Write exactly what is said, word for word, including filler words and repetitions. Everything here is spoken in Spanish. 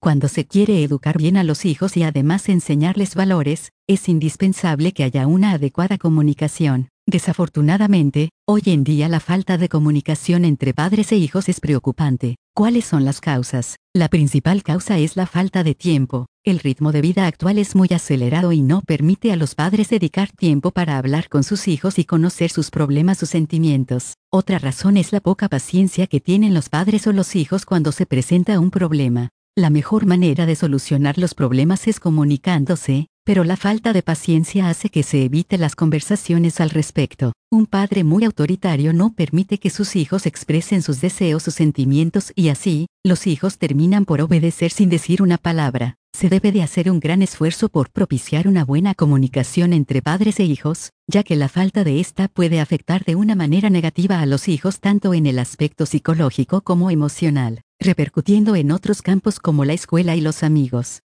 Cuando se quiere educar bien a los hijos y además enseñarles valores, es indispensable que haya una adecuada comunicación. Desafortunadamente, hoy en día la falta de comunicación entre padres e hijos es preocupante. ¿Cuáles son las causas? La principal causa es la falta de tiempo. El ritmo de vida actual es muy acelerado y no permite a los padres dedicar tiempo para hablar con sus hijos y conocer sus problemas o sentimientos. Otra razón es la poca paciencia que tienen los padres o los hijos cuando se presenta un problema. La mejor manera de solucionar los problemas es comunicándose, pero la falta de paciencia hace que se evite las conversaciones al respecto. Un padre muy autoritario no permite que sus hijos expresen sus deseos o sentimientos y así, los hijos terminan por obedecer sin decir una palabra. Se debe de hacer un gran esfuerzo por propiciar una buena comunicación entre padres e hijos, ya que la falta de esta puede afectar de una manera negativa a los hijos tanto en el aspecto psicológico como emocional, repercutiendo en otros campos como la escuela y los amigos.